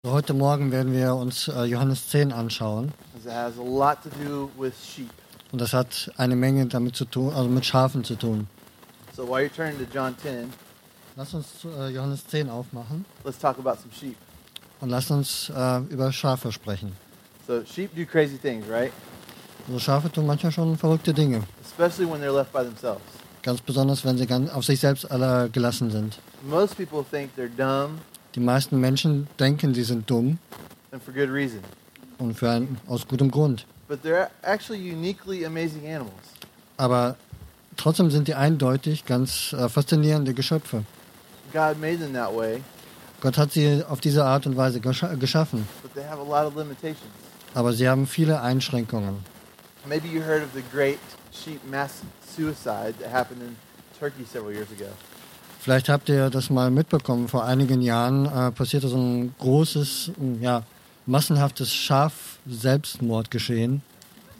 Heute Morgen werden wir uns Johannes 10 anschauen. It has a lot to do with sheep. Und das hat eine Menge damit zu tun, also mit Schafen zu tun. So while you're turning to John 10, Lass uns Johannes 10 aufmachen let's talk about some sheep. und lass uns über Schafe sprechen. So sheep do crazy things, right? Also Schafe tun manchmal schon verrückte Dinge. Especially when they're left by themselves. Ganz besonders, wenn sie auf sich selbst gelassen sind. Most people think they're dumb, Die meisten Menschen denken, sie sind dumm and for good reason. und aus gutem Grund. But they're actually uniquely amazing animals. Aber trotzdem sind die eindeutig ganz faszinierende Geschöpfe. God made them that way, Gott hat sie auf diese Art und Weise geschaffen. but they have a lot of limitations. Aber sie haben viele Einschränkungen. Maybe you heard of the great sheep mass suicide that happened in Turkey several years ago. Vielleicht habt ihr das mal mitbekommen. Vor einigen Jahren passierte so ein großes, massenhaftes Schaf-Selbstmordgeschehen.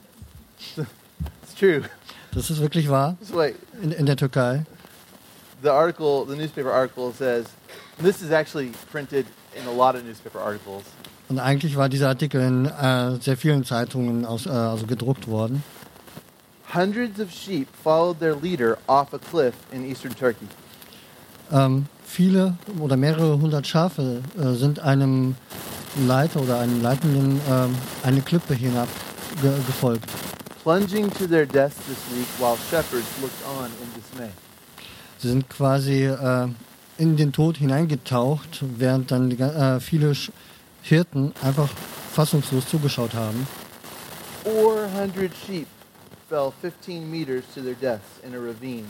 It's true. Das ist wirklich wahr So wait, in der Türkei. the newspaper article says, this is actually printed in a lot of newspaper articles. Und eigentlich war dieser Artikel in sehr vielen Zeitungen also gedruckt worden. Hundreds of sheep followed their leader off a cliff in eastern Turkey. Viele oder mehrere hundert Schafe sind einem Leiter oder einem Leitenden eine Klippe hinab gefolgt. Plunging to their deaths this week while shepherds looked on in dismay. Sie sind quasi in den Tod hineingetaucht, während dann viele Hirten einfach fassungslos zugeschaut haben. 400 sheep fell 15 meters to their deaths in a ravine.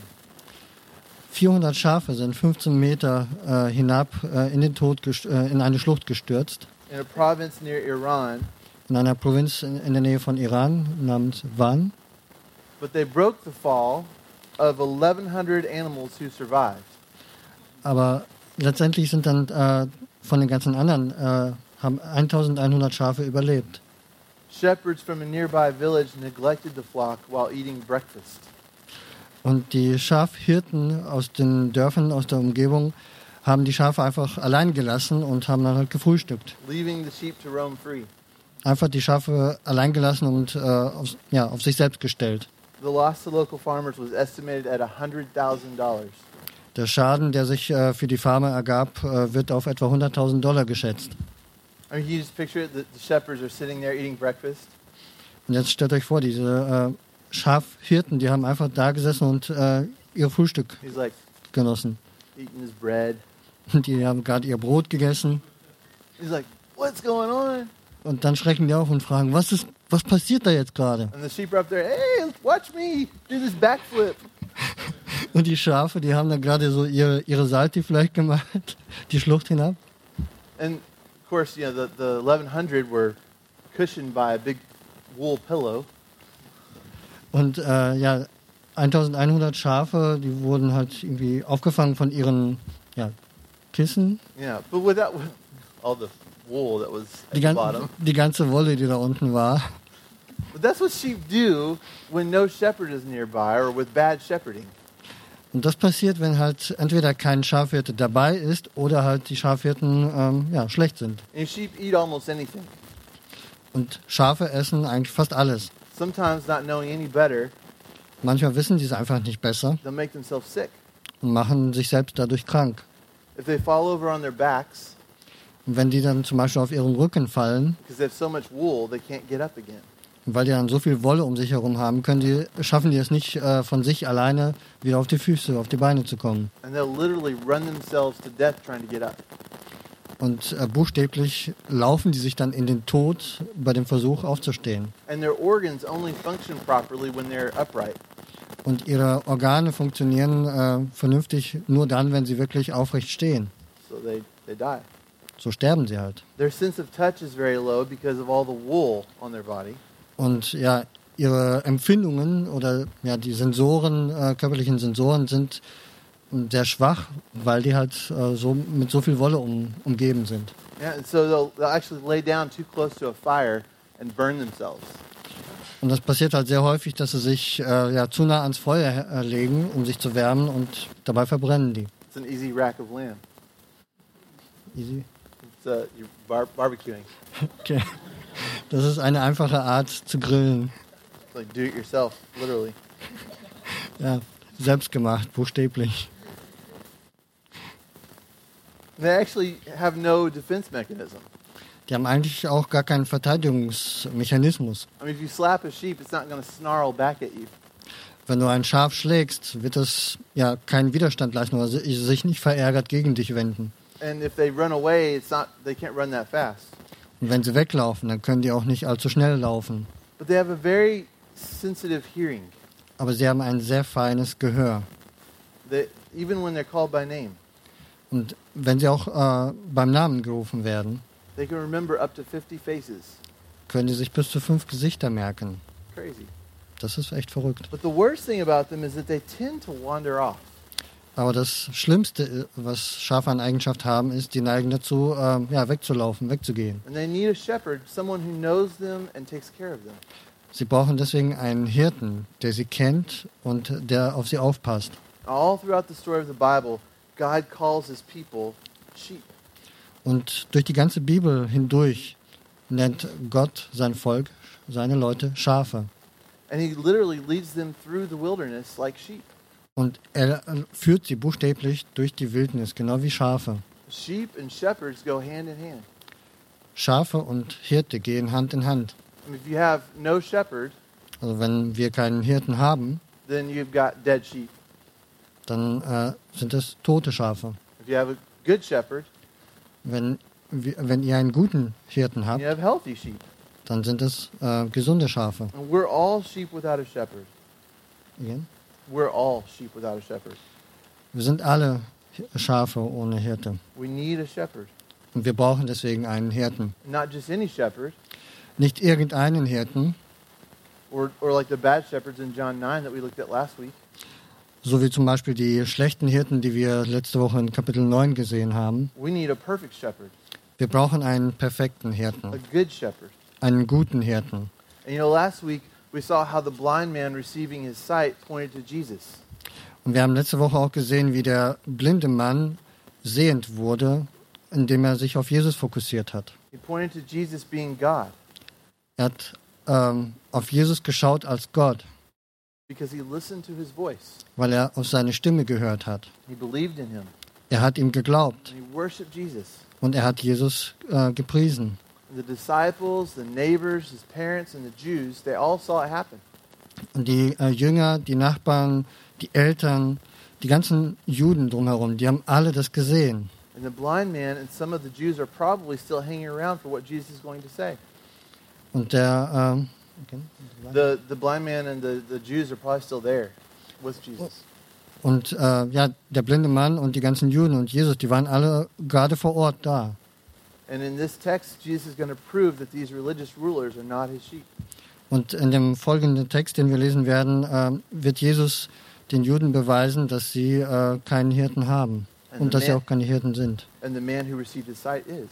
400 Schafe sind 15 Meter hinab in den Tod in eine Schlucht gestürzt. In a province near Iran, In einer Provinz in der Nähe von Iran namens Van. but they broke the fall of 1,100 animals who survived. Aber letztendlich sind dann von den ganzen anderen haben 1100 Schafe überlebt. Shepherds from a nearby village neglected the flock while eating breakfast. Und die Schafhirten aus den Dörfern, aus der Umgebung, haben die Schafe einfach allein gelassen und haben dann halt gefrühstückt. Leaving the sheep to roam free. Einfach die Schafe allein gelassen und auf sich selbst gestellt. The loss to local farmers was estimated at $100,000. Der Schaden, der sich für die Farmer ergab, wird auf etwa $100.000 geschätzt. I mean, you just picture it, the shepherds are sitting there eating breakfast. Und jetzt stellt euch vor, diese Schafhirten, die haben einfach da gesessen und ihr Frühstück He's like genossen. eating his bread. Und die haben gerade ihr Brot gegessen. He's like, what's going on? Und dann schrecken die auf und fragen, was passiert da jetzt gerade? And the sheep are up there, hey, watch me do this backflip. Und die Schafe, die haben dann gerade so ihre Salti vielleicht gemacht, die Schlucht hinab. And of course, you know, the 1,100 were cushioned by a big wool pillow. Und 1100 Schafe, die wurden halt irgendwie aufgefangen von ihren Kissen. Yeah, but without all the wool that was at the bottom. Die ganze Wolle, die da unten war. But that's what sheep do when no shepherd is nearby or with bad shepherding. Und das passiert, wenn halt entweder kein Schafhirte dabei ist oder halt die Schafhirten schlecht sind. And sheep eat almost anything. Und Schafe essen eigentlich fast alles. Sometimes not knowing any better, Manchmal wissen sie es einfach nicht besser they'll make themselves sick. und machen sich selbst dadurch krank. If they fall over on their backs, Und wenn die dann zum Beispiel auf ihren Rücken fallen, because they have so much wool, they can't get up again. und weil die dann so viel Wolle um sich herum haben, schaffen die es nicht von sich alleine wieder auf die Füße, auf die Beine zu kommen. And they'll literally run themselves to death trying to get up. Und buchstäblich laufen die sich dann in den Tod bei dem Versuch aufzustehen. And their organs only function properly when they're upright. Und ihre Organe funktionieren vernünftig nur dann, wenn sie wirklich aufrecht stehen. So they die. So sterben sie halt. Their sense of touch is very low because of all the wool on their body. Und ihre Empfindungen oder die Sensoren, körperlichen Sensoren sind sehr schwach, weil die halt mit so viel Wolle umgeben sind. Yeah, and so they'll actually lay down too close to a fire and burn themselves. Und das passiert halt sehr häufig, dass sie sich zu nah ans Feuer legen, um sich zu wärmen, und dabei verbrennen die. It's an easy rack of lamb. Easy. You're barbecuing. Okay. Das ist eine einfache Art zu grillen. It's like do it yourself, literally. Ja, selbstgemacht, buchstäblich. They actually have no defense mechanism. Die haben eigentlich auch gar keinen Verteidigungsmechanismus. I mean, if you slap a sheep, it's not going to snarl back at you. Wenn du ein Schaf schlägst, wird es ja keinen Widerstand leisten oder sich nicht verärgert gegen dich wenden. And if they run away, they can't run that fast. Und wenn sie weglaufen, dann können die auch nicht allzu schnell laufen. But they have a very sensitive hearing. Aber sie haben ein sehr feines Gehör. Even when they're called by name, Und wenn sie auch beim Namen gerufen werden, they can remember up to 50 faces. können die sich bis zu 5 Gesichter merken. Crazy. Das ist echt verrückt. But the worst thing about them is that they tend to wander off. Aber das Schlimmste, was Schafe an Eigenschaft haben, ist, die neigen dazu, wegzulaufen, wegzugehen. And they need a shepherd, someone who knows them and takes care of them. Sie brauchen deswegen einen Hirten, der sie kennt und der auf sie aufpasst. All throughout the story of the Bible, God calls his people sheep. Und durch die ganze Bibel hindurch nennt Gott sein Volk, seine Leute, Schafe. And he literally leads them through the wilderness like sheep. Und er führt sie buchstäblich durch die Wildnis, genau wie Schafe. Sheep and shepherds go hand in hand. Schafe und Hirte gehen Hand in Hand. And if you have no shepherd, Also wenn wir keinen Hirten haben, then you've got dead sheep. dann sind es tote Schafe. If you have a good shepherd, Wenn ihr einen guten Hirten habt, you have healthy sheep. dann sind es gesunde Schafe. And we're all sheep without a shepherd. Again? We're all sheep without a shepherd. Wir sind alle Schafe ohne Hirte. We need a shepherd. Und wir brauchen deswegen einen Hirten. Not just any shepherd, Nicht irgendeinen Hirten, or like the bad shepherds in John 9 that we looked at last week. so wie zum Beispiel die schlechten Hirten, die wir letzte Woche in Kapitel 9 gesehen haben. We need a perfect shepherd, Wir brauchen einen perfekten Hirten, a good shepherd. einen guten Hirten. And last week we saw how the blind man receiving his sight pointed to Jesus. Und wir haben letzte Woche auch gesehen, wie der blinde Mann sehend wurde, indem er sich auf Jesus fokussiert hat. He pointed to Jesus being God Er hat auf Jesus geschaut als Gott, because he listened to his voice. weil er auf seine Stimme gehört hat. He believed in him. Er hat ihm geglaubt And he worshiped Jesus. und er hat Jesus gepriesen. And the disciples, the neighbors, his parents, and the Jews, they all saw it happen. Und die Jünger, die Nachbarn, die Eltern, die ganzen Juden drumherum, die haben alle das gesehen. And the blind man and some of the Jews are probably still hanging around for what Jesus is going to say. Und der The blind man and the Jews are probably still there with Jesus. und der blinde Mann und die ganzen Juden und Jesus, die waren alle gerade vor Ort da. And in this text, Jesus is going to prove that these religious rulers are not his sheep. Und in dem folgenden Text, den wir lesen werden, wird Jesus den Juden beweisen, dass sie keinen Hirten haben und dass sie auch keine Hirten sind. And the man who received his sight is.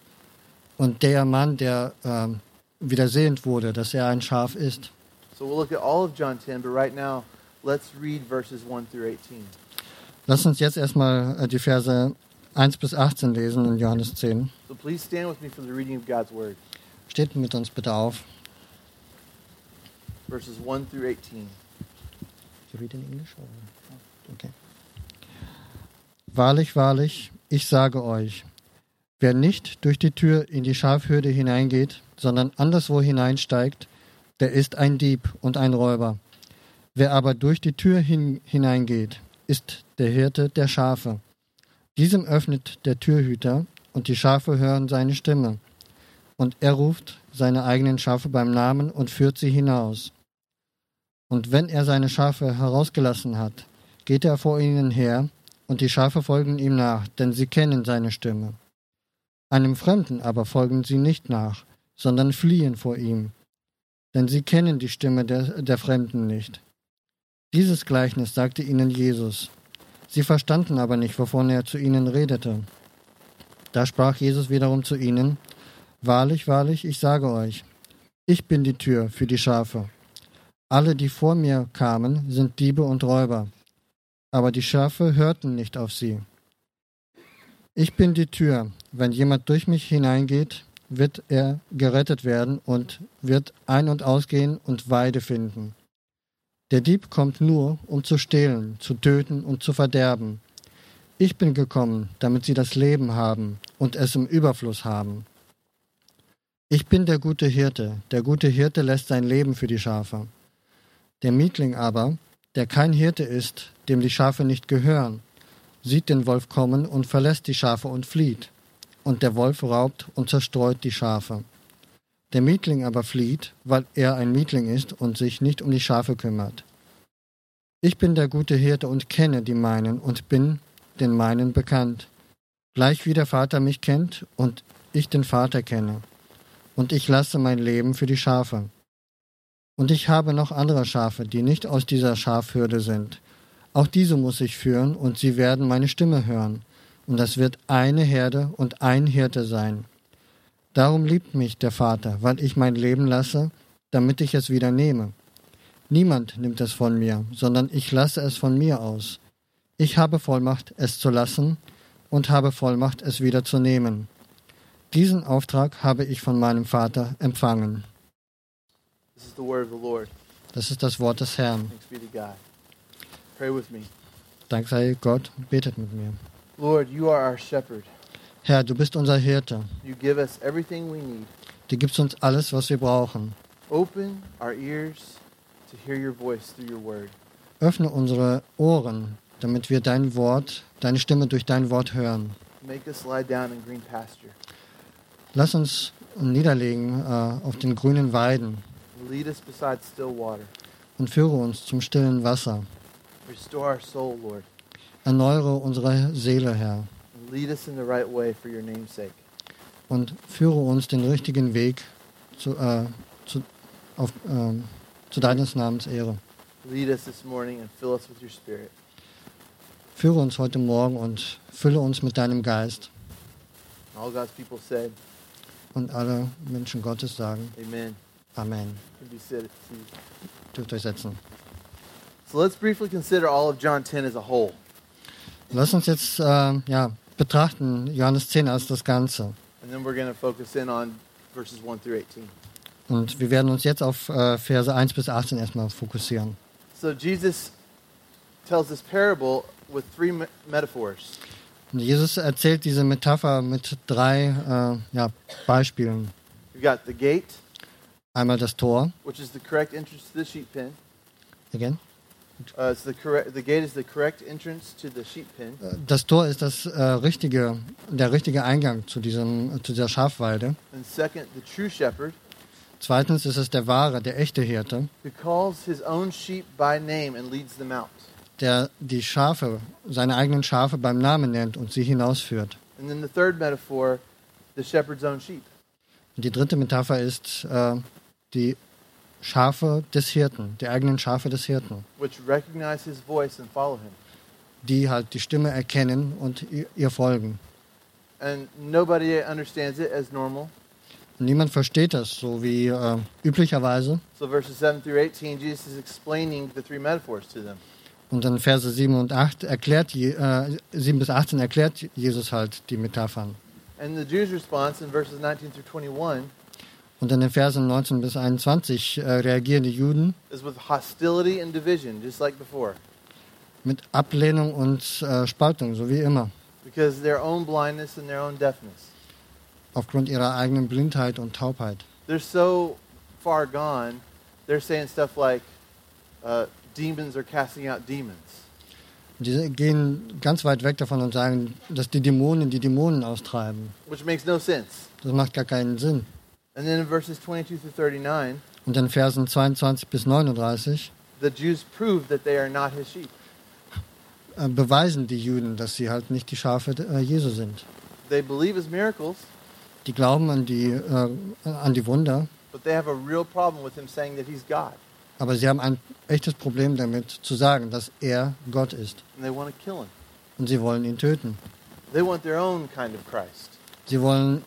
Und der Mann, der wieder sehend wurde, dass er ein Schaf ist. So we'll look at all of John 10, but right now, let's read verses 1 through 18. Lass uns jetzt erstmal die Verse 1 bis 18 lesen in Johannes 10. So please stand with me for the reading of God's word. Steht mit uns bitte auf. Verses 1 through 18. You read in English? Okay. Wahrlich, wahrlich, ich sage euch, wer nicht durch die Tür in die Schafhürde hineingeht, sondern anderswo hineinsteigt, der ist ein Dieb und ein Räuber. Wer aber durch die Tür hineingeht, ist der Hirte der Schafe. Diesem öffnet der Türhüter, und die Schafe hören seine Stimme. Und er ruft seine eigenen Schafe beim Namen und führt sie hinaus. Und wenn er seine Schafe herausgelassen hat, geht er vor ihnen her, und die Schafe folgen ihm nach, denn sie kennen seine Stimme. Einem Fremden aber folgen sie nicht nach, sondern fliehen vor ihm, denn sie kennen die Stimme der Fremden nicht. Dieses Gleichnis sagte ihnen Jesus. Sie verstanden aber nicht, wovon er zu ihnen redete. Da sprach Jesus wiederum zu ihnen: Wahrlich, wahrlich, ich sage euch, ich bin die Tür für die Schafe. Alle, die vor mir kamen, sind Diebe und Räuber, aber die Schafe hörten nicht auf sie. Ich bin die Tür. Wenn jemand durch mich hineingeht, wird er gerettet werden und wird ein- und ausgehen und Weide finden. Der Dieb kommt nur, um zu stehlen, zu töten und zu verderben. Ich bin gekommen, damit sie das Leben haben und es im Überfluss haben. Ich bin der gute Hirte. Der gute Hirte lässt sein Leben für die Schafe. Der Mietling aber, der kein Hirte ist, dem die Schafe nicht gehören, sieht den Wolf kommen und verlässt die Schafe und flieht. Und der Wolf raubt und zerstreut die Schafe. Der Mietling aber flieht, weil er ein Mietling ist und sich nicht um die Schafe kümmert. Ich bin der gute Hirte und kenne die meinen und bin den meinen bekannt. Gleich wie der Vater mich kennt und ich den Vater kenne. Und ich lasse mein Leben für die Schafe. Und ich habe noch andere Schafe, die nicht aus dieser Schafhürde sind. Auch diese muss ich führen, und sie werden meine Stimme hören. Und das wird eine Herde und ein Hirte sein. Darum liebt mich der Vater, weil ich mein Leben lasse, damit ich es wieder nehme. Niemand nimmt es von mir, sondern ich lasse es von mir aus. Ich habe Vollmacht, es zu lassen, und habe Vollmacht, es wieder zu nehmen. Diesen Auftrag habe ich von meinem Vater empfangen. This is the word of the Lord. Das ist das Wort des Herrn. Thanks be to God. Pray with me. Dank sei Gott, betet mit mir. Lord, you are our shepherd. Herr, du bist unser Hirte. You give us everything we need. Du gibst uns alles, was wir brauchen. Open our ears to hear your voice through your word. Öffne unsere Ohren, damit wir dein Wort, deine Stimme durch dein Wort hören. Make us lie down in green pasture. Lass uns niederlegen auf den grünen Weiden Lead us beside still water. und führe uns zum stillen Wasser. Restore our soul, Lord. Erneuere unsere Seele, Herr, And lead us in the right way for your name's sake. und führe uns den richtigen Weg zu deines Namens Ehre. Lead us this morning and fill us with your spirit. Führe uns heute Morgen und fülle uns mit deinem Geist. All God's people said, Und alle Menschen Gottes sagen amen. Amen. You can be seated. Dürft euch setzen. So let's briefly consider all of John 10 as a whole. Lass uns jetzt betrachten Johannes 10 als das Ganze. And then we're going to focus in on verses 1 through 18. Und wir werden uns jetzt auf Verse 1 bis 18 erstmal fokussieren. So Jesus tells this parable with three metaphors. Und Jesus erzählt diese Metapher mit drei Beispielen. We've got the gate, Einmal das Tor. which is the correct entrance to the sheep pen. Again. The gate is the correct entrance to the sheep pen. Das Tor ist der richtige Eingang zu dieser Schafweide. And second, the true shepherd, Zweitens ist es der wahre, der echte Hirte, who calls his own sheep by name and leads them out. der die Schafe, seine eigenen Schafe beim Namen nennt und sie hinausführt. And then the third metaphor, the shepherd's own sheep. Und die dritte Metapher ist die Schafe des Hirten, die eigenen Schafe des Hirten, Which recognize his voice and follow him. die halt die Stimme erkennen und ihr folgen. And nobody understands it as normal. Und niemand versteht das so wie üblicherweise. So verses 7 through 18, Jesus is explaining the three metaphors to them. Und in Verse 7 bis 18 erklärt Jesus halt die Metaphern. And the Jews' response in verses 19 through 21 Und in den Versen 19 bis 21 reagieren die Juden is with hostility and division, just like before. mit Ablehnung und Spaltung, so wie immer, Because of their own blindness and their own deafness. aufgrund ihrer eigenen Blindheit und Taubheit. They're so far gone, they're saying stuff like, demons are casting out demons. Und die gehen ganz weit weg davon und sagen, dass die Dämonen austreiben. Which makes no sense. Das macht gar keinen Sinn. And then in verses 22 through 39, Und in Versen 22 bis 39 the Jews prove that they are not his sheep. beweisen die Juden, dass sie halt nicht die Schafe Jesu sind. They believe his miracles, Die glauben an die Wunder, but they have a real problem with him saying that he's God. aber sie haben ein echtes Problem damit zu sagen, dass er Gott ist. And they want to kill him. Und sie wollen ihn töten. They want their own kind of Christ. Sie wollen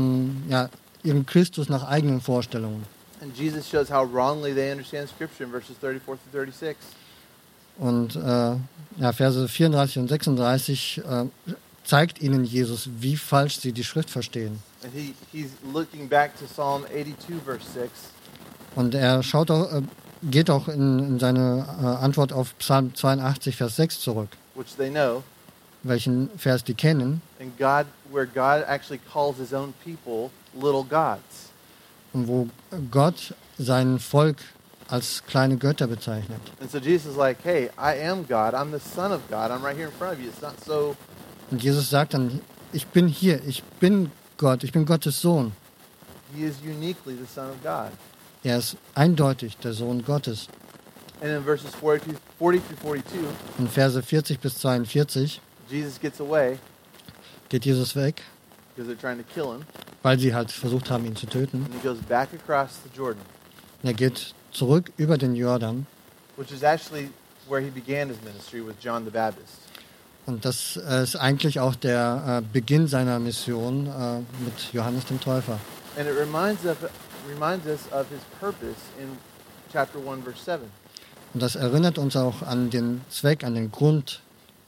ihren Christus nach eigenen Vorstellungen. And Jesus shows how wrongly they understand Scripture in verses 34 through 36. Und Verse 34 und 36 zeigt ihnen Jesus, wie falsch sie die Schrift verstehen. And he's looking back to Psalm 82, verse 6. Und er geht auch in seine Antwort auf Psalm 82, Vers 6 zurück, Which they know, welchen Vers die kennen, and where God actually calls his own people little gods. und wo Gott sein Volk als kleine Götter bezeichnet. And so Jesus is like, hey, I am God. I'm the Son of God. I'm right here in front of you. It's not so. Und Jesus sagt dann, ich bin hier, ich bin Gott, ich bin Gottes Sohn. He is uniquely the Son of God. Er ist eindeutig der Sohn Gottes. And in verses 40 through 42, In Verse 40 bis 42 Jesus gets away geht Jesus weg, because they're trying to kill him. weil sie halt versucht haben, ihn zu töten. And he goes back across the Jordan, Und er geht zurück über den Jordan. which is actually where he began his ministry with John the Baptist. Und das ist eigentlich auch der Beginn seiner Mission mit Johannes dem Täufer. And it reminds us of his purpose in chapter 1, verse 7. Und das erinnert uns auch an den Zweck, an den Grund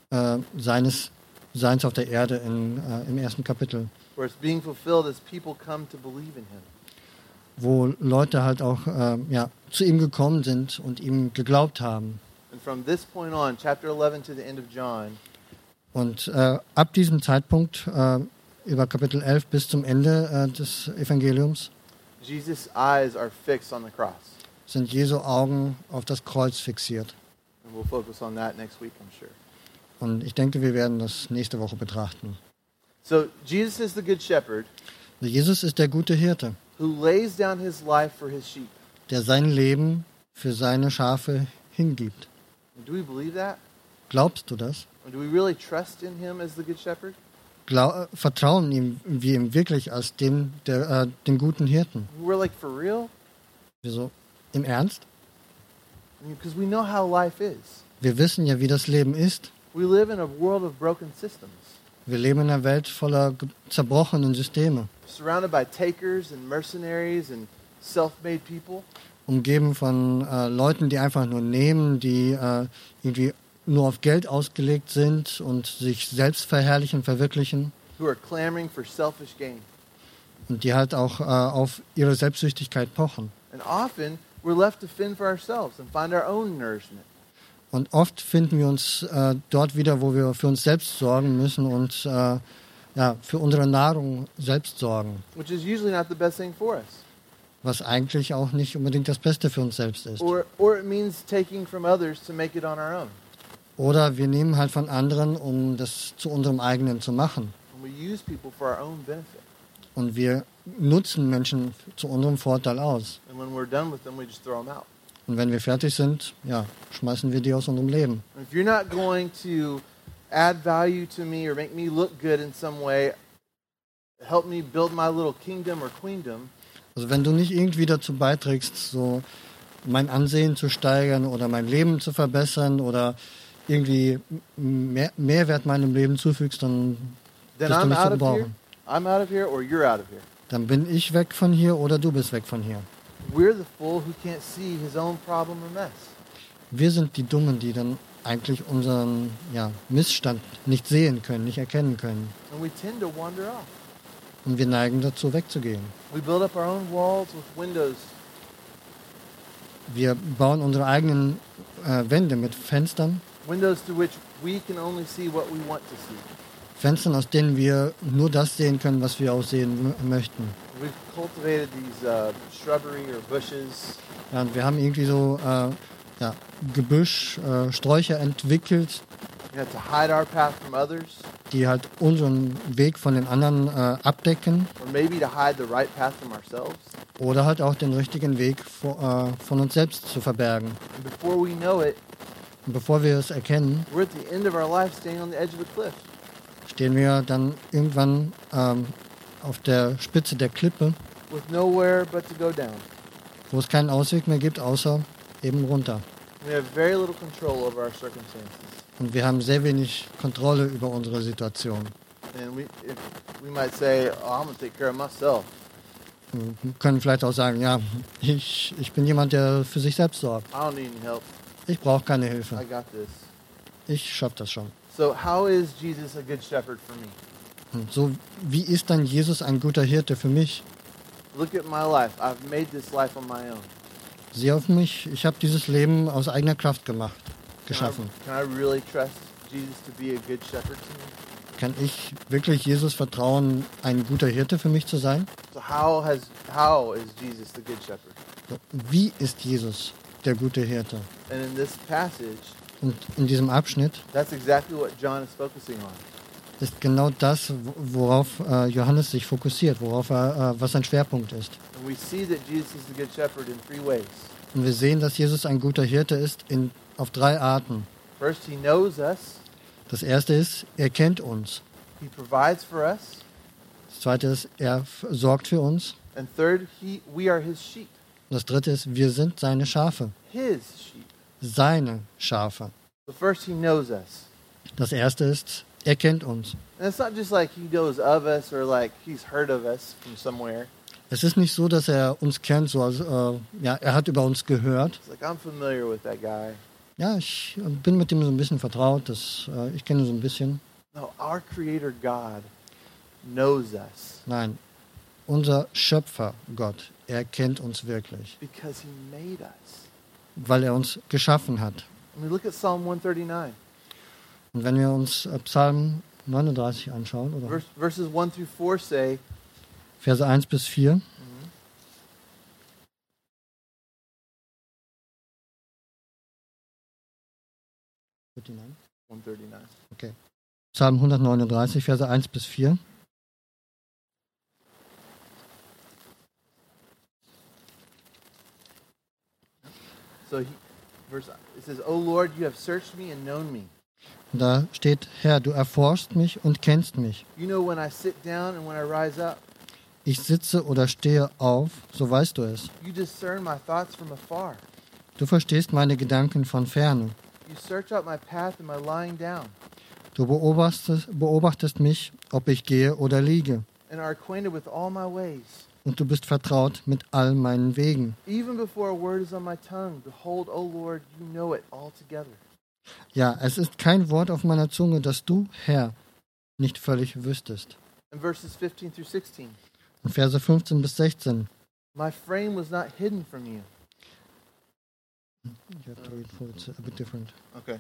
seines Seins auf der Erde im ersten Kapitel, Where it's being fulfilled as people come to believe in him. wo Leute halt auch zu ihm gekommen sind und ihm geglaubt haben. And from this point on, chapter 11 to the end of John, Und ab diesem Zeitpunkt, über Kapitel 11 bis zum Ende des Evangeliums, Jesus' eyes are fixed on the cross. sind Jesu Augen auf das Kreuz fixiert. And we'll focus on that next week, I'm sure. Und ich denke, wir werden das nächste Woche betrachten. So, Jesus is the good shepherd Also Jesus ist der gute Hirte, who lays down his life for his sheep. der sein Leben für seine Schafe hingibt. And do we believe that? Glaubst du das? And do we really trust in him as the good shepherd? Vertrauen wir ihm wirklich als den guten Hirten? We're like, for real? Wieso? Im Ernst? Because we know how life is. Wir wissen ja, wie das Leben ist. We live in a world of broken systems, Wir leben in einer Welt voller zerbrochenen Systeme, surrounded by takers and mercenaries and self-made people. umgeben von Leuten, die einfach nur nehmen, die irgendwie nur auf Geld ausgelegt sind und sich selbst verherrlichen, verwirklichen Who are clamoring for selfish gain. und die halt auch auf ihre Selbstsüchtigkeit pochen. And often we're left to fend for ourselves and find our own nourishment. Und oft finden wir uns dort wieder, wo wir für uns selbst sorgen müssen und für unsere Nahrung selbst sorgen, Which is usually not the best thing for us. was eigentlich auch nicht unbedingt das Beste für uns selbst ist. Or it means taking from others to make it on our own. Oder wir nehmen halt von anderen, um das zu unserem eigenen zu machen. And we use people for our own benefit. Und wir nutzen Menschen zu unserem Vorteil aus. And when we're done with them, we just throw them out. Und wenn wir fertig sind, schmeißen wir die aus unserem Leben. And if you're not going to add value to me or make me look good in some way, help me build my little kingdom or queendom, Also wenn du nicht irgendwie dazu beiträgst, so mein Ansehen zu steigern oder mein Leben zu verbessern oder irgendwie Mehrwert meinem Leben zufügst, dann then bist du I'm nicht zu out of here. gebrauchen. I'm out of here, or you're out of here. Dann bin ich weg von hier oder du bist weg von hier. We're the fool who can't see his own problem or mess. Wir sind die Dummen, die dann eigentlich unseren Missstand nicht sehen können, nicht erkennen können. And we tend to wander off. Und wir neigen dazu, wegzugehen. We build up our own walls with windows. Wir bauen unsere eigenen Wände mit Fenstern. Windows through which we can only see what we want to see. Fenstern, aus denen wir nur das sehen können, was wir auch sehen möchten. We've cultivated these shrubbery or bushes, Ja, und wir haben irgendwie so Gebüsch, Sträucher entwickelt, to hide our path from others, die halt unseren Weg von den anderen abdecken or maybe to hide the right path from ourselves. oder halt auch den richtigen Weg von uns selbst zu verbergen. And before we know it, Und bevor wir es erkennen, we're at the end of our life standing on the edge of a cliff. stehen wir dann irgendwann auf der Spitze der Klippe, With nowhere but to go down. wo es keinen Ausweg mehr gibt, außer eben runter. We have very little control over our circumstances. Und wir haben sehr wenig Kontrolle über unsere Situation. And we might say, oh, I'm going to take care of myself. Wir können vielleicht auch sagen, ja, ich bin jemand, der für sich selbst sorgt. I don't need any help. Ich brauche keine I Hilfe. got this. ich schaffe das schon. So how is Jesus a good shepherd for me? Und so, wie ist dann Jesus ein guter Hirte für mich? Look at my life. I've made this life on my own. Sieh auf mich, ich habe dieses Leben aus eigener Kraft geschaffen. Can I really trust Jesus to be a good shepherd to me? Kann ich wirklich Jesus vertrauen, ein guter Hirte für mich zu sein? So how is Jesus the good shepherd? So, wie ist Jesus der gute Hirte? And in this passage, Und in diesem Abschnitt that's exactly what John is focusing on. ist genau das, worauf Johannes sich fokussiert, was sein Schwerpunkt ist. And we see that Jesus is the good shepherd in three ways. Und wir sehen, dass Jesus ein guter Hirte ist auf 3 Arten. First, he knows us. Das erste ist, er kennt uns. He provides for us. Das zweite ist, er sorgt für uns. And third, we are his sheep. Und das dritte ist, wir sind seine Schafe. His sheep. Seine Schafe. So first, he knows us. Das erste ist, er kennt uns. And it's not just like he knows of us or like he's heard of us from somewhere. Es ist nicht so, dass er uns kennt, er hat über uns gehört. It's like, I'm familiar with that guy. Ja, ich bin mit ihm so ein bisschen vertraut, ich kenne ihn so ein bisschen. No, our Creator God knows us Nein, unser Schöpfer Gott, er kennt uns wirklich, because he made us. weil er uns geschaffen hat. I mean, look at Psalm 139. Und wenn wir uns Psalm 39 anschauen, oder Verses 1 through 4 say, Verse 1 bis 4, 139. Okay. Psalm 139, Verse 1 bis 4. So it says, O Lord, you have searched me and known me. Und da steht, Herr, du erforschst mich und kennst mich. You know when I sit down and when I rise up. Ich sitze oder stehe auf, so weißt du es. You discern my thoughts from afar. Du verstehst meine Gedanken von ferne. You search out my path and my lying down. Du beobachtest mich, ob ich gehe oder liege. And are acquainted with all my ways. Und du bist vertraut mit all meinen Wegen. Even before a word is on my tongue, behold, O Lord, you know it altogether. Ja, es ist kein Wort auf meiner Zunge, das du, Herr, nicht völlig wüsstest. In verses 15 through 16. In Verse 15 bis 16. My frame was not hidden from you. You have to read for it's a bit different. Okay.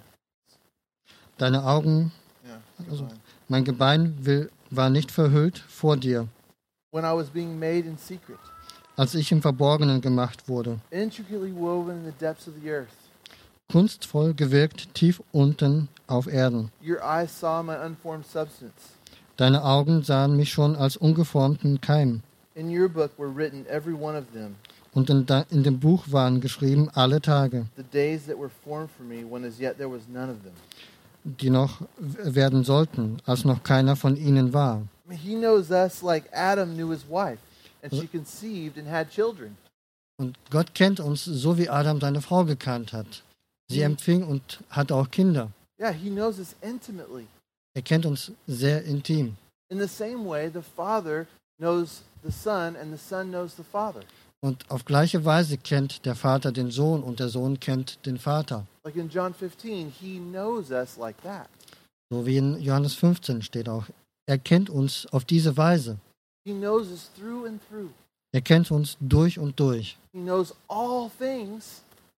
Deine Augen, Yeah. also mein Gebein war nicht verhüllt vor dir, When I was being made in secret, als ich im Verborgenen gemacht wurde. intricately woven in the depths of the earth. Kunstvoll gewirkt tief unten auf Erden. Your eyes saw my unformed substance. Deine Augen sahen mich schon als ungeformten Keim. In your book were written every one of them, Und in dem Buch waren geschrieben alle Tage, the days that were formed for me, when as yet there was none of them. die noch werden sollten, als noch keiner von ihnen war. I mean, he knows us like Adam knew his wife, and she conceived and had children. Und Gott kennt uns, so wie Adam seine Frau gekannt hat. Sie empfing und hatte auch Kinder. Yeah, he knows us intimately. Er kennt uns sehr intim. In the same way, the Father knows the Son, and the Son knows the Father. Und auf gleiche Weise kennt der Vater den Sohn und der Sohn kennt den Vater. Like in John 15, he knows us like that. So wie in Johannes 15 steht auch. Er kennt uns auf diese Weise. He knows us through and through. Er kennt uns durch und durch. He knows all things,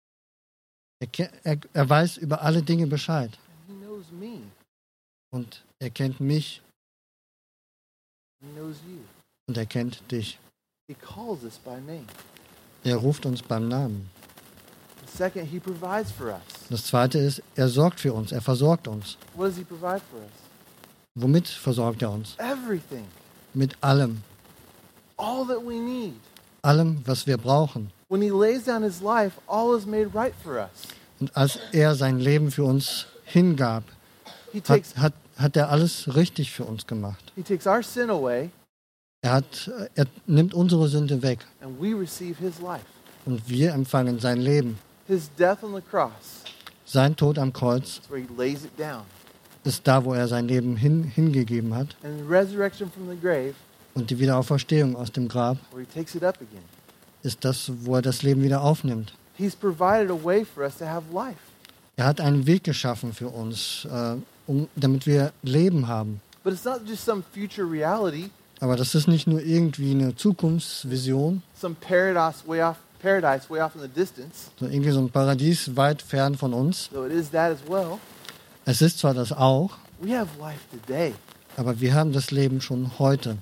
Er weiß über alle Dinge Bescheid. and he knows me. Und er kennt mich He knows you. und er kennt dich. He calls us by name. Er ruft uns beim Namen. Second, he provides for us. Das zweite ist, er sorgt für uns, er versorgt uns. What does he provide for us? Womit versorgt er uns? Everything. Mit allem. All that we need. Allem, was wir brauchen. When he lays down his life, all is made right for us. Und als er sein Leben für uns hingab, He takes hat er alles richtig für uns gemacht. our sin away, Er nimmt unsere Sünde weg and we receive his life. und wir empfangen sein Leben. His death on the cross Sein Tod am Kreuz is where he lays it down. ist da, wo er sein Leben hingegeben hat. And the resurrection from the grave, Und die Wiederauferstehung aus dem Grab where he takes it up again. ist das, wo er das Leben wieder aufnimmt. He's provided a way for us to have life. Er hat einen Weg geschaffen für uns, damit wir Leben haben. But it's not just some future reality, Aber das ist nicht nur irgendwie eine Zukunftsvision, some paradise way off in the distance, so irgendwie so ein Paradies weit fern von uns. though it is that as well. Es ist zwar das auch, We have life today. aber wir haben das Leben schon heute.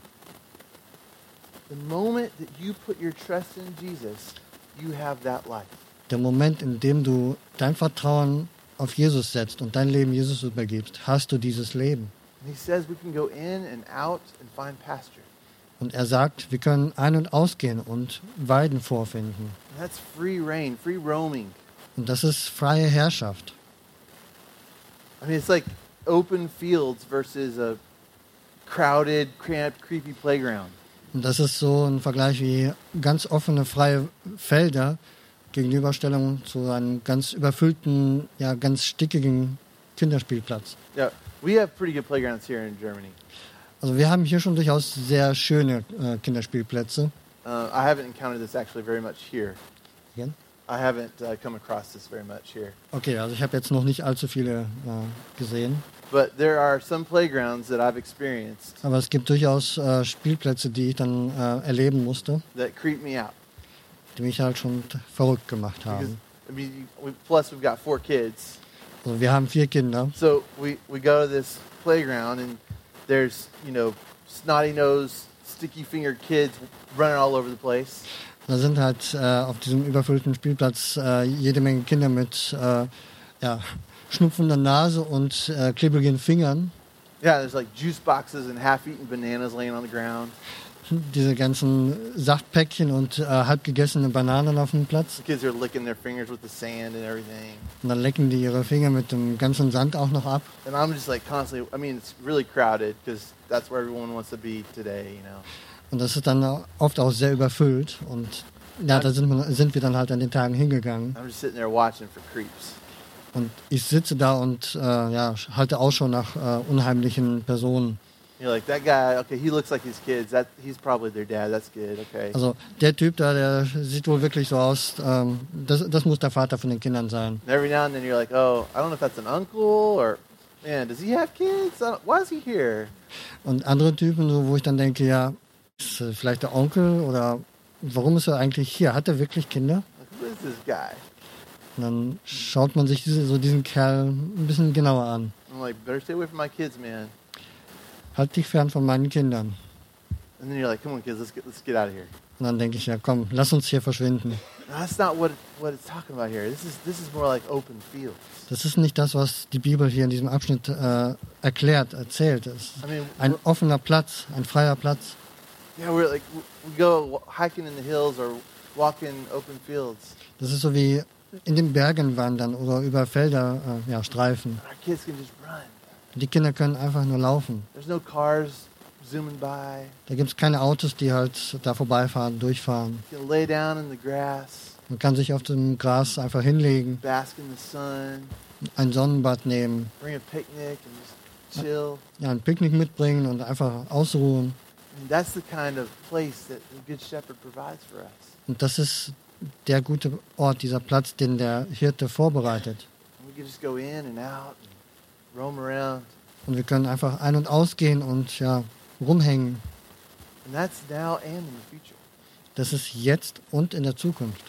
The moment that you put your trust in Jesus, you have that life. Der Moment, in dem du dein Vertrauen auf Jesus setzt und dein Leben Jesus übergibst, hast du dieses Leben. And he says we can go in and out and find pasture. Und er sagt, wir können ein- und ausgehen und Weiden vorfinden. And that's free reign, free roaming. Und das ist freie Herrschaft. I mean, it's like open fields versus a crowded, cramped, creepy playground. Und das ist so ein Vergleich wie ganz offene, freie Felder Gegenüberstellung zu einem ganz überfüllten, ja, ganz stickigen Kinderspielplatz. Yeah, we have pretty good playgrounds here in Germany. Also wir haben hier schon durchaus sehr schöne Kinderspielplätze. I haven't encountered this actually very much here. Again? I haven't come across this very much here. Okay, also ich habe jetzt noch nicht allzu viele gesehen. But there are some playgrounds that I've experienced Aber es gibt durchaus Spielplätze, die ich dann erleben musste, that creep me out. die mich halt schon verrückt gemacht Because, haben. I mean, plus we've got 4 kids. Also wir haben 4 Kinder. So we go to this playground and there's, snotty-nosed, sticky-fingered kids running all over the place. Da sind halt auf diesem überfüllten Spielplatz jede Menge Kinder mit schnupfender Nase und klebrigen Fingern. Yeah, there's like juice boxes and half-eaten bananas laying on the ground. Diese ganzen Saftpäckchen und halb gegessene Bananen auf dem Platz. The kids are licking their fingers with the sand and everything. Und dann lecken die ihre Finger mit dem ganzen Sand auch noch ab. And I'm just like constantly, I mean, it's really crowded because that's where everyone wants to be today, Und das ist dann oft auch sehr überfüllt. Und ja, da sind wir dann halt an den Tagen hingegangen. I'm just sitting there watching for creeps. Und ich sitze da und halte Ausschau nach unheimlichen Personen. You're like, that guy, okay, he looks like his kids. He's probably their dad. That's good, okay. Also der Typ da, der sieht wohl wirklich so aus, das muss der Vater von den Kindern sein. And every now and then you're like, oh, I don't know if that's an uncle or, man, does he have kids? Why is he here? Und andere Typen, so, wo ich dann denke, ja, ist vielleicht der Onkel oder warum ist er eigentlich hier? Hat er wirklich Kinder? Like, who is this guy? Und dann schaut man sich diesen Kerl ein bisschen genauer an. I'm like, better stay away from my kids, man. Halt dich fern von meinen Kindern. And then you're like, come on, kids, let's get out of here. Und dann denke ich, ja komm, lass uns hier verschwinden. No, that's not what it's talking about here. This is more like open fields. Das ist nicht das, was die Bibel hier in diesem Abschnitt erzählt. Es ist I mean, ein offener Platz, ein freier Platz. yeah, we're like, we go hiking in the hills or walk in open fields. Das ist so wie in den Bergen wandern oder über Felder streifen. And our kids can just run. Die Kinder können einfach nur laufen. There's no cars zooming by. Da gibt es keine Autos, die halt da vorbeifahren, durchfahren. You can lay down in the grass, Man kann sich auf dem Gras einfach hinlegen, bask in the sun, ein Sonnenbad nehmen, bring a picnic and just chill. ja, ein Picknick mitbringen und einfach ausruhen. I mean, that's the kind of place that the Good Shepherd provides for us. Und das ist der gute Ort, dieser Platz, den der Hirte vorbereitet. And we can just go in and out and roam around. Und wir können einfach ein- und ausgehen und ja, rumhängen. And that's now and in the future. Das ist jetzt und in der Zukunft.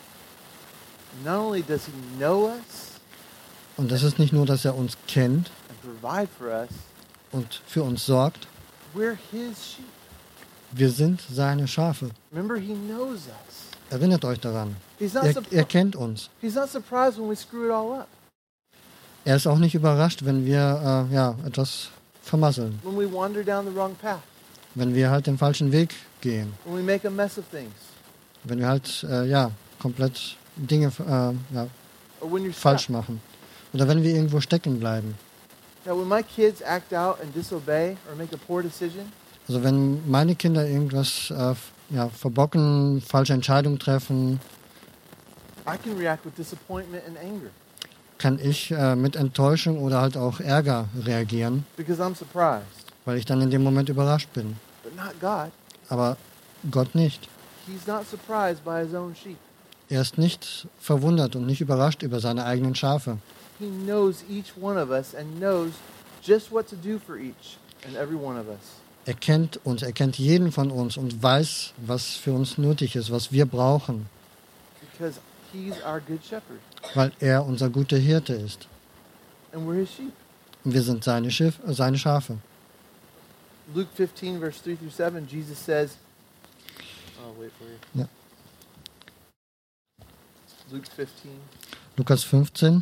Not only does he know us Und das ist nicht nur, dass er uns kennt and provide for us, und für uns sorgt. we're his sheep. Wir sind seine Schafe. Remember, he knows us. Erinnert euch daran. He's not, Er kennt uns. he's not surprised when we screw it all up. Er ist auch nicht überrascht, wenn wir etwas vermasseln. When we wander down the wrong path. Wenn wir halt den falschen Weg gehen. When we make a mess of things. Wenn wir halt komplett Dinge Or when you're falsch stuck. machen. Oder wenn wir irgendwo stecken bleiben. Now, when my kids act out and disobey or make a poor decision, Also wenn meine Kinder irgendwas verbocken, falsche Entscheidungen treffen, I can react with disappointment and anger kann ich mit Enttäuschung oder halt auch Ärger reagieren, because I'm surprised. weil ich dann in dem Moment überrascht bin. But not God. Aber Gott nicht. He's not surprised by his own sheep. Er ist nicht verwundert und nicht überrascht über seine eigenen Schafe. He knows each one of us and knows just what to do for each and every one of us. Er kennt uns, er kennt jeden von uns und weiß, was für uns nötig ist, was wir brauchen, Because he's our good shepherd. weil er unser guter Hirte ist. And we're his sheep. Und wir sind seine Schafe. Luke 15, verse 3 through 7, Jesus says, I'll wait for you. Ja. Luke 15, Lukas 15,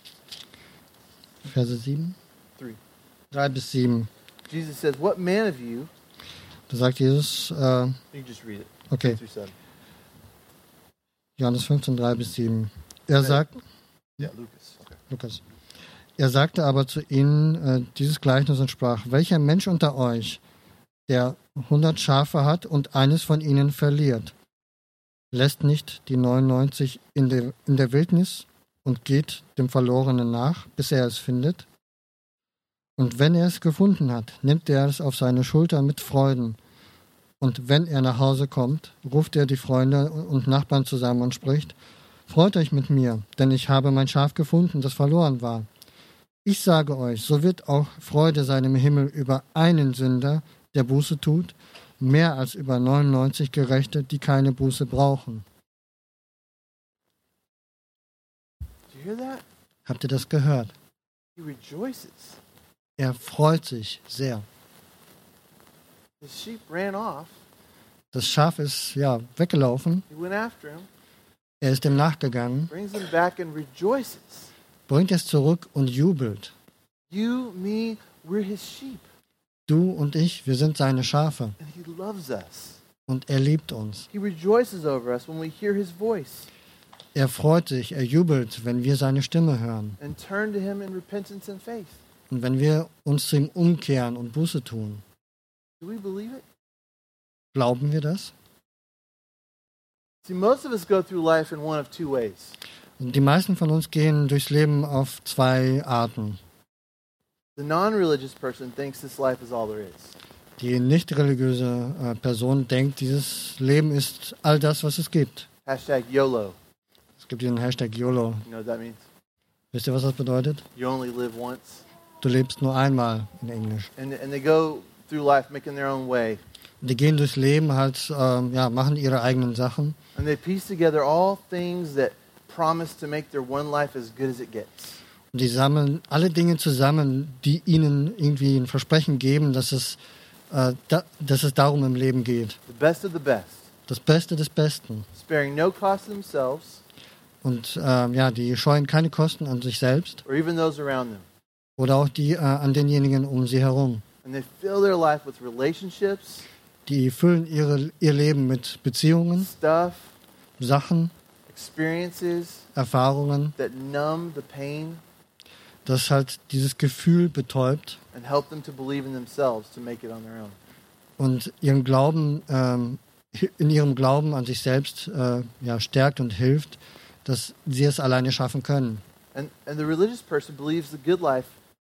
Verse 7, 3. 3 bis 7. Jesus says, what man of you, Da sagt Jesus, you can just read it, okay, 3 through 7. Johannes 15, 3 bis 7. Er sagt, Yeah, Lucas. Okay. Lukas. Er sagte aber zu ihnen dieses Gleichnis und sprach, welcher Mensch unter euch, der 100 Schafe hat und eines von ihnen verliert, lässt nicht die 99 in der Wildnis und geht dem Verlorenen nach, bis er es findet? Und wenn er es gefunden hat, nimmt er es auf seine Schulter mit Freuden. Und wenn er nach Hause kommt, ruft er die Freunde und Nachbarn zusammen und spricht, freut euch mit mir, denn ich habe mein Schaf gefunden, das verloren war. Ich sage euch, so wird auch Freude sein im Himmel über einen Sünder, der Buße tut, mehr als über 99 Gerechte, die keine Buße brauchen. Do you hear that? Habt ihr das gehört? He rejoices. Er freut sich sehr. His sheep ran off. Das Schaf ist weggelaufen. He went after him, Er ist ihm nachgegangen, brings him back and rejoices. bringt es zurück und jubelt. You, me, we're his sheep. Du und ich, wir sind seine Schafe And he loves us. und er liebt uns. He rejoices over us when we hear his voice Er freut sich, er jubelt, wenn wir seine Stimme hören and turn to him in repentance and faith. und wenn wir uns zu ihm umkehren und Buße tun. Do we believe it? Glauben wir das? See, most of us go through life in one of two ways. Und die meisten von uns gehen durchs Leben auf zwei Arten. The non-religious person thinks this life is all there is. Die nicht religiöse Person denkt, dieses Leben ist all das, was es gibt. Hashtag YOLO. Es gibt diesen Hashtag YOLO. You know what that means? Wisst ihr, was das bedeutet? You only live once. Du lebst nur einmal in Englisch. And they go through life making their own way. Die gehen durchs Leben halt, machen ihre eigenen Sachen. And they piece together all things that promise to make their one life as good as it gets. Und die sammeln alle Dinge zusammen, die ihnen irgendwie ein Versprechen geben, dass es darum im Leben geht. The best of the best. Das Beste des Besten. Sparing no cost to themselves Und die scheuen keine Kosten an sich selbst or even those around them. oder auch die an denjenigen um sie herum. And they fill their life with relationships, Die füllen ihr Leben mit Beziehungen, stuff, Sachen, experiences Erfahrungen, that numb the pain das halt dieses Gefühl betäubt and help them to believe in themselves to make it on their own. und ihren Glauben, in ihrem Glauben an sich selbst stärkt und hilft, dass sie es alleine schaffen können. And the religious person believes the good life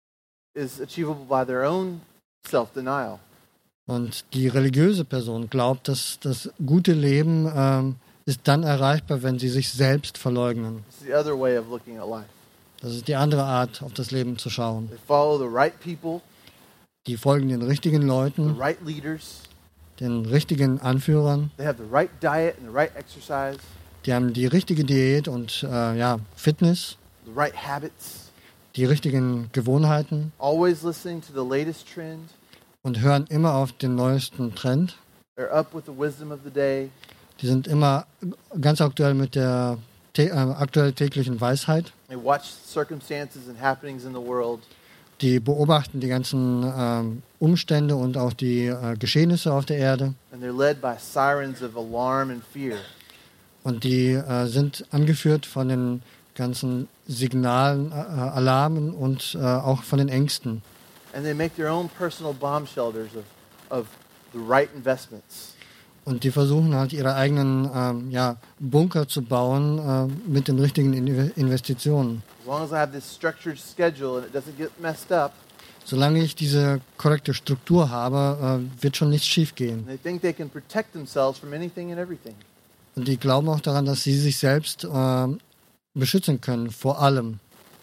is achievable by their own self-denial. Und die religiöse Person glaubt, dass das gute Leben ist dann erreichbar, wenn sie sich selbst verleugnen. It's the other way of looking at life. Das ist die andere Art, auf das Leben zu schauen. They follow the right people, Die folgen den richtigen the Leuten, right leaders. den richtigen Anführern, They have the right diet and the right exercise, die haben die richtige Diät und Fitness, the right habits, die richtigen Gewohnheiten always listening to the latest trend. und hören immer auf den neuesten Trend. They're up with the wisdom of the day. Die sind immer ganz aktuell mit der aktuell täglichen Weisheit. They watch circumstances and happenings in the world. Die beobachten die ganzen Umstände und auch die Geschehnisse auf der Erde. And they're led by sirens of alarm and fear. Und die sind angeführt von den ganzen Signalen, Alarmen und auch von den Ängsten. And they make their own personal bomb shelters of the right investments. Und die versuchen halt ihre eigenen Bunker zu bauen mit den richtigen Investitionen. As long as I have this structured schedule and it doesn't get messed up, Solange ich diese korrekte Struktur habe, wird schon nichts schief gehen. and they think they can protect themselves from anything and everything. Und die glauben auch daran, dass sie sich selbst beschützen können vor allem.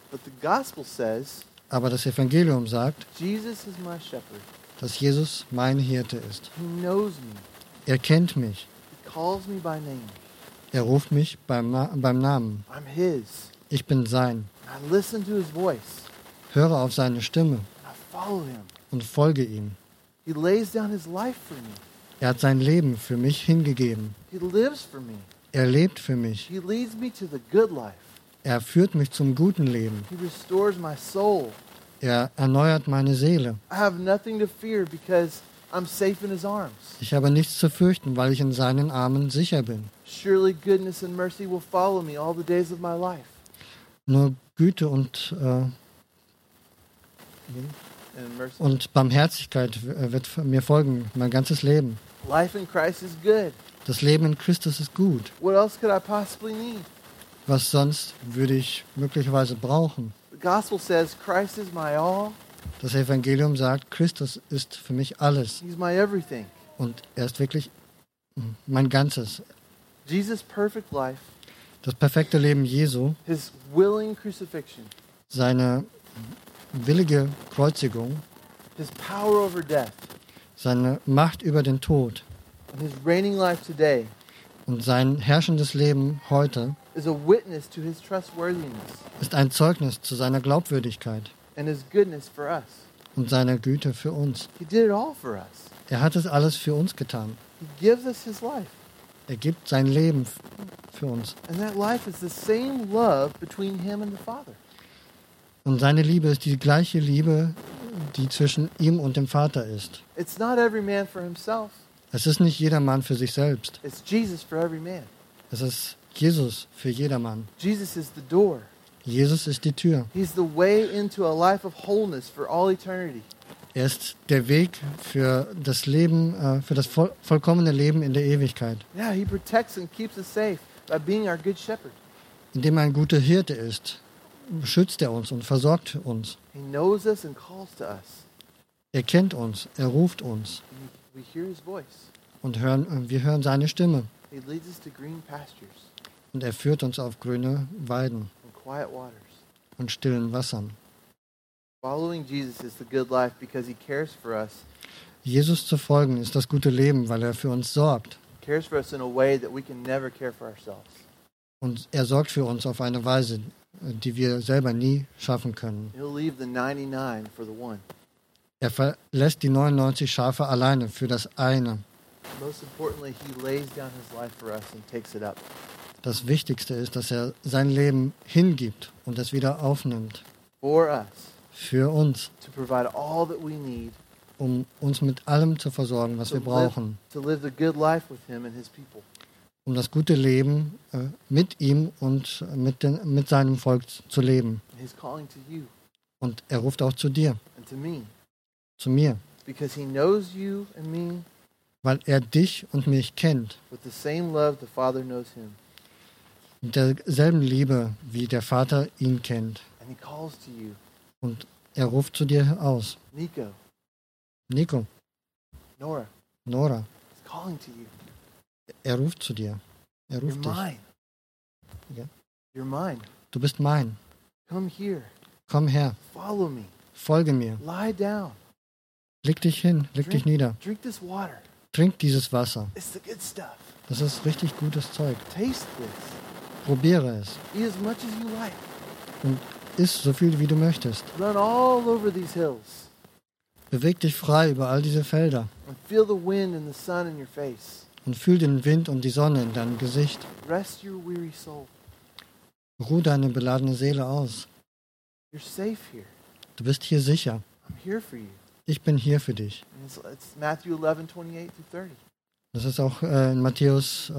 But the gospel says, Aber das Evangelium sagt, Jesus is my shepherd. dass Jesus mein Hirte ist. He knows me. Er kennt mich. He calls me by name. Er ruft mich beim Namen. I'm his. Ich bin sein. And I listen to his voice. Höre auf seine Stimme And I follow him. und folge ihm. He lays down his life for me. Er hat sein Leben für mich hingegeben. He lives for me. Er lebt für mich. He leads me to the good life. Er führt mich zum guten Leben. He restores my soul. Er erneuert meine Seele. I have nothing to fear because I'm safe in his arms. Ich habe nichts zu fürchten, weil ich in seinen Armen sicher bin. Surely goodness and mercy will follow me all the days of my life. Nur Güte und Barmherzigkeit wird mir folgen, mein ganzes Leben. Life in Christ is good. Das Leben in Christus ist gut. What else could I possibly need? Was sonst würde ich möglicherweise brauchen? The gospel says Christ is my all. Das Evangelium sagt, Christus ist für mich alles. He's my everything. Und er ist wirklich mein Ganzes. Jesus' perfect life, Das perfekte Leben Jesu, his willing crucifixion, seine willige Kreuzigung, his power over death, seine Macht über den Tod and his reigning life today und sein herrschendes Leben heute is a witness to his trustworthiness ist ein Zeugnis zu seiner Glaubwürdigkeit and his goodness for us. und seiner Güte für uns. He did it all for us. Er hat es alles für uns getan. He gives us his life. Er gibt sein Leben für uns. And that life is the same love between him and the Father. Und seine Liebe ist die gleiche Liebe, die zwischen ihm und dem Vater ist. It's not every man for himself. Es ist nicht jedermann für sich selbst. It's Jesus for every man. Es ist Jesus für jedermann. Jesus is the door. Jesus ist die Tür. He's the way into a life of wholeness for all eternity. Er ist der Weg für das Leben, für das vollkommene Leben in der Ewigkeit. Yeah, he protects and keeps us safe by being our good shepherd. Indem er ein guter Hirte ist, beschützt er uns und versorgt uns. He knows us and calls to us. Er kennt uns, er ruft uns And we hear his voice. und wir hören seine Stimme. He leads us to green pastures Und er führt uns auf grüne Weiden and quiet waters. und stillen Wassern. Following Jesus is the good life because he cares for us. Jesus zu folgen ist das gute Leben, weil er für uns sorgt. He cares for us in a way that we can never care for ourselves. Und er sorgt für uns auf eine Weise, die wir selber nie schaffen können. He'll leave the 99 for the one. Er verlässt die 99 Schafe alleine für das eine. Most importantly, he lays down his life for us and takes it up. Das Wichtigste ist, dass er sein Leben hingibt und es wieder aufnimmt. For us. Für uns, To provide all that we need um uns mit allem zu versorgen, was wir brauchen. to live the good life with him and his people. Um das gute Leben mit ihm und mit seinem Volk zu leben. And he's calling to you Und er ruft auch zu dir, and to me zu mir, because he knows you and me weil er dich und mich kennt. with the same love the Father knows him. Mit derselben Liebe, wie der Vater ihn kennt. And he calls to you, Und er ruft zu dir aus. Nico, Nico, Nora, Nora, he's calling to you. er ruft zu dir. Er You're ruft dich. mine. Ja. You're mine. Du bist mein. Come here. Komm her, Follow me. folge mir. Lie down. Leg dich hin, leg dich nieder. Drink this water. Trink dieses Wasser. It's the good stuff. Das ist richtig gutes Zeug. Taste this. Probiere es Eat as much as you like. und iss so viel, wie du möchtest. Run all over these hills Beweg dich frei über all diese Felder and feel the wind and the sun in your face. und fühl den Wind und die Sonne in deinem Gesicht. Rest your weary soul. Ruh deine beladene Seele aus. You're safe here. Du bist hier sicher. I'm here for you. Ich bin hier für dich. And it's Matthew 11, 28 through 30. Das ist auch in Matthäus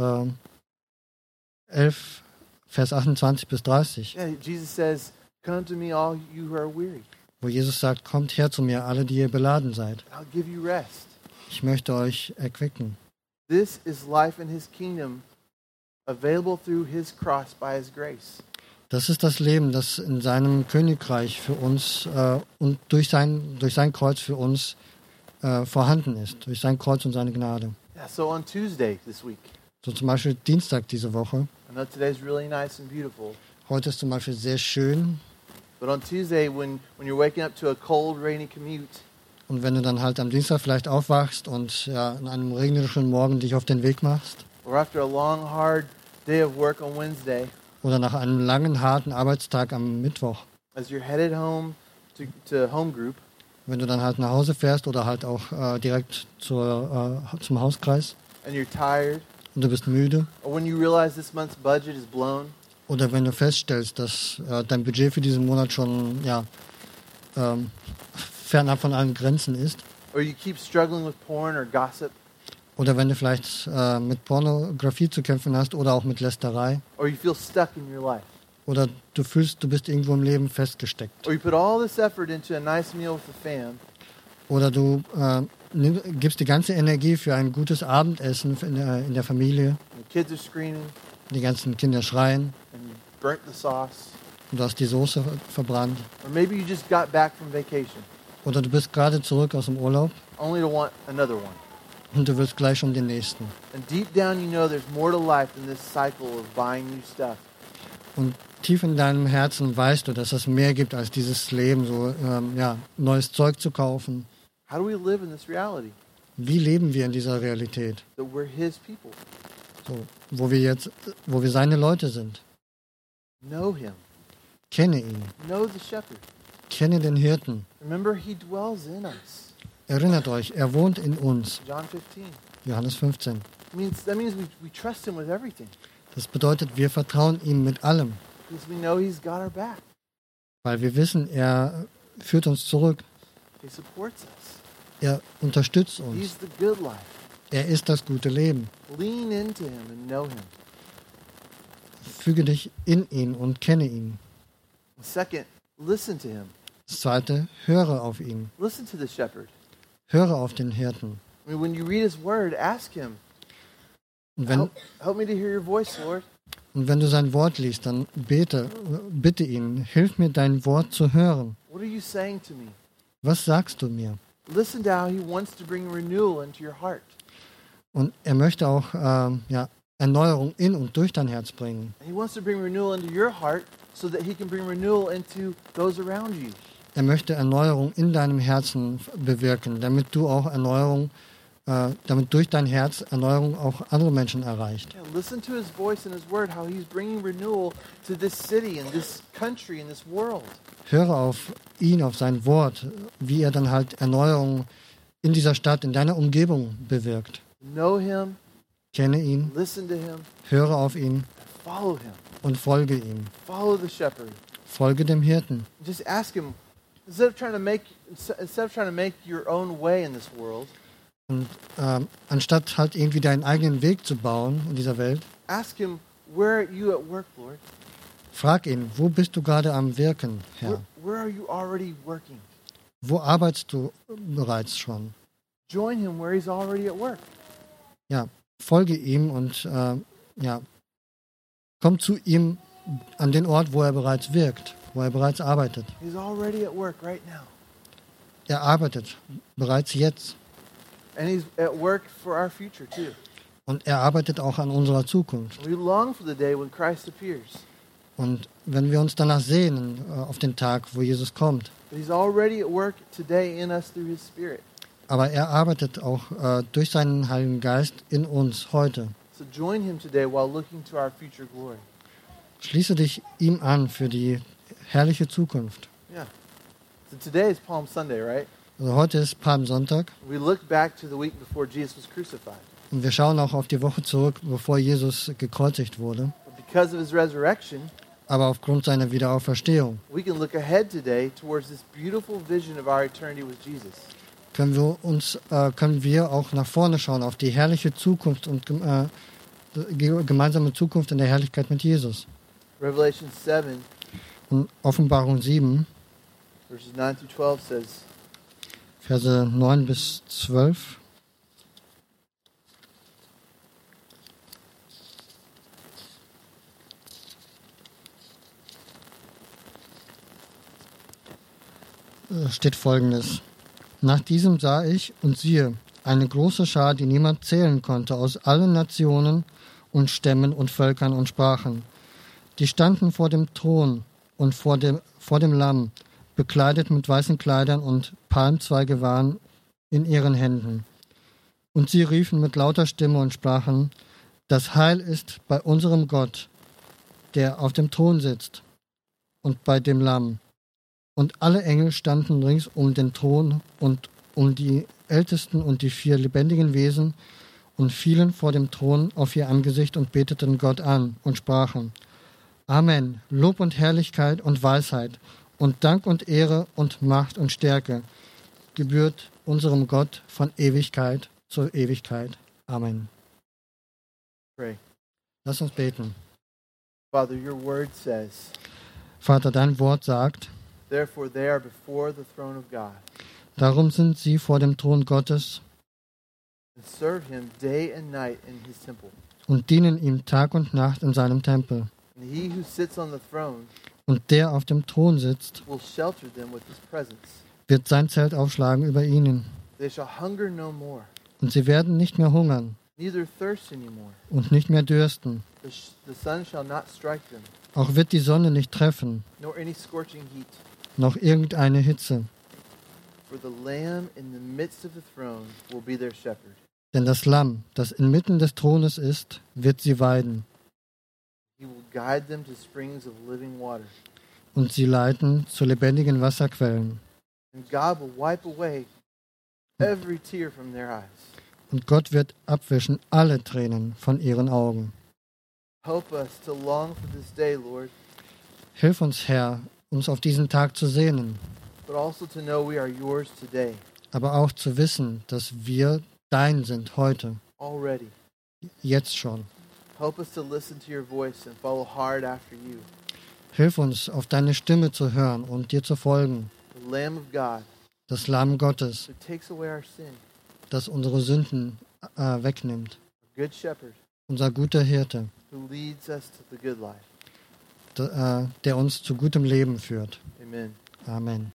11, Vers 28 bis 30, Yeah, Jesus says, come to me all you who are weary. wo Jesus sagt, kommt her zu mir, alle, die ihr beladen seid. And I'll give you rest. Ich möchte euch erquicken. This is life in his kingdom, available through his cross by his grace. Das ist das Leben, das in seinem Königreich für uns und durch sein Kreuz für uns vorhanden ist. Durch sein Kreuz und seine Gnade. Yeah, so on Tuesday this week, So zum Beispiel Dienstag diese Woche. I know today's really nice and beautiful. Heute ist zum Beispiel sehr schön. But on Tuesday, when you're waking up to a cold, rainy commute, Und wenn du dann halt am Dienstag vielleicht aufwachst und ja, an einem regnerischen Morgen dich auf den Weg machst or after a long, hard day of work on Wednesday, oder nach einem langen, harten Arbeitstag am Mittwoch, as you're headed home to home group, wenn du dann halt nach Hause fährst oder halt auch direkt zum Hauskreis and you're tired, und du bist müde or when you realize this month's budget is blown, oder wenn du feststellst, dass dein Budget für diesen Monat schon fernab von allen Grenzen ist or you keep struggling with porn or gossip, oder wenn du vielleicht mit Pornografie zu kämpfen hast oder auch mit Lästerei or you feel stuck in your life, oder du fühlst, du bist irgendwo im Leben festgesteckt or you put all this effort into a nice meal with the fam, oder du gibst die ganze Energie für ein gutes Abendessen in der Familie, and the kids are screaming, die ganzen Kinder schreien and you burnt the sauce, und du hast die Soße verbrannt or maybe you just got back from vacation, oder du bist gerade zurück aus dem Urlaub only to want another one. und du willst gleich schon den nächsten. And deep down you know there's more to life than this cycle of buying new stuff. Und tief in deinem Herzen weißt du, dass es mehr gibt als dieses Leben, so neues Zeug zu kaufen. How do we live in this reality? Wie leben wir in dieser Realität, That we're His people. so, wo wir seine Leute sind? Know Him. Kenne ihn, Know the shepherd. kenne den Hirten. Remember, He dwells in us. Erinnert euch, er wohnt in uns. John 15. Johannes 15. That means we trust Him with everything. Das bedeutet, wir vertrauen ihm mit allem, Because we know He's got our back. weil wir wissen, er führt uns zurück. He supports us. Er unterstützt uns. He's the good life. Er ist das gute Leben. Lean into Him and know Him. Füge dich in ihn und kenne ihn. And second, listen to Him. Das zweite, höre auf ihn. Listen to the shepherd. Höre auf den Hirten. I mean, when you read His word, ask Him, Und wenn, help me to hear your voice, Lord. und wenn du sein Wort liest, dann bitte ihn, hilf mir, dein Wort zu hören. What are you saying to me? Was sagst du mir? Listen to how He wants to bring renewal into your heart. Und er möchte auch Erneuerung in und durch dein Herz bringen. And He wants to bring renewal into your heart so that He can bring renewal into those around you. Er möchte Erneuerung in deinem Herzen bewirken, damit du auch damit durch dein Herz Erneuerung auch andere Menschen erreicht. Yeah, listen to His voice and His word, how He's bringing renewal to this city and this country and this world. Höre auf ihn, auf sein Wort, wie er dann halt Erneuerung in dieser Stadt, in deiner Umgebung bewirkt. Know Him, Kenne ihn, listen to Him, höre auf ihn follow Him. und folge ihm. Follow the shepherd. Folge dem Hirten. Just ask Him, instead of trying to make your own way in this world, Und anstatt halt irgendwie deinen eigenen Weg zu bauen in dieser Welt, ask Him, where are you at work, Lord? frag ihn, wo bist du gerade am Wirken, Herr? Where are you already working? Wo arbeitest du bereits schon? Join Him where He's already at work. Ja, folge ihm und komm zu ihm an den Ort, wo er bereits wirkt, wo er bereits arbeitet. He's already at work right now. Er arbeitet bereits jetzt And He's at work for our future too. und er arbeitet auch an unserer Zukunft. We long for the day when Christ appears. Und wenn wir uns danach sehnen, auf den Tag, wo Jesus kommt, But He's already at work today in us through His Spirit. aber er arbeitet auch durch seinen Heiligen Geist in uns heute. So join Him today while looking to our future glory. Schließe dich ihm an für die herrliche Zukunft. Yeah. So today is Palm Sunday, right? Also heute ist Palmsonntag We look back to the week before Jesus was crucified. und wir schauen auch auf die Woche zurück, bevor Jesus gekreuzigt wurde. But because of His resurrection, Aber aufgrund seiner Wiederauferstehung we can look ahead today towards this beautiful vision of our eternity with Jesus. können wir auch nach vorne schauen auf die herrliche Zukunft und gemeinsame Zukunft in der Herrlichkeit mit Jesus. Revelation 7, Und Offenbarung 7, verses 9 through 12 says, Verse 9 bis 12. Steht Folgendes. Nach diesem sah ich und siehe, eine große Schar, die niemand zählen konnte, aus allen Nationen und Stämmen und Völkern und Sprachen. Die standen vor dem Thron und vor dem Lamm, bekleidet mit weißen Kleidern, und Palmzweige waren in ihren Händen. Und sie riefen mit lauter Stimme und sprachen: Das Heil ist bei unserem Gott, der auf dem Thron sitzt, und bei dem Lamm. Und alle Engel standen rings um den Thron und um die Ältesten und die 4 lebendigen Wesen und fielen vor dem Thron auf ihr Angesicht und beteten Gott an und sprachen: Amen, Lob und Herrlichkeit und Weisheit und Dank und Ehre und Macht und Stärke gebührt unserem Gott von Ewigkeit zur Ewigkeit. Amen. Pray. Lass uns beten. Father, your word says, Vater, dein Wort sagt: therefore they are before the throne of God, Darum sind sie vor dem Thron Gottes and serve him day and night in his temple. und dienen ihm Tag und Nacht in seinem Tempel. And he who sits on the throne Und der auf dem Thron sitzt, will shelter them with his presence. wird sein Zelt aufschlagen über ihnen. They shall hunger no more, Und sie werden nicht mehr hungern neither thirst anymore. und nicht mehr dürsten. The sun shall not strike them, Auch wird die Sonne nicht treffen, nor any scorching heat. noch irgendeine Hitze. For the Lamb in the midst of the throne will be their shepherd. Denn das Lamm, das inmitten des Thrones ist, wird sie weiden He will guide them to springs of living water. und sie leiten zu lebendigen Wasserquellen. And God will wipe away every tear from their eyes. Und Gott wird abwischen alle Tränen von ihren Augen. Help us to long for this day, Lord, Hilf uns, Herr, uns auf diesen Tag zu sehnen, but also to know we are yours today, aber auch zu wissen, dass wir dein sind heute, already. jetzt schon. Help us to listen to your voice and follow hard after you, Hilf uns, auf deine Stimme zu hören und dir zu folgen, the Lamb of God, das Lamm Gottes, who takes away our sin, das unsere Sünden wegnimmt, our good shepherd, unser guter Hirte, who leads us to the good life. der uns zu gutem Leben führt. Amen. Amen.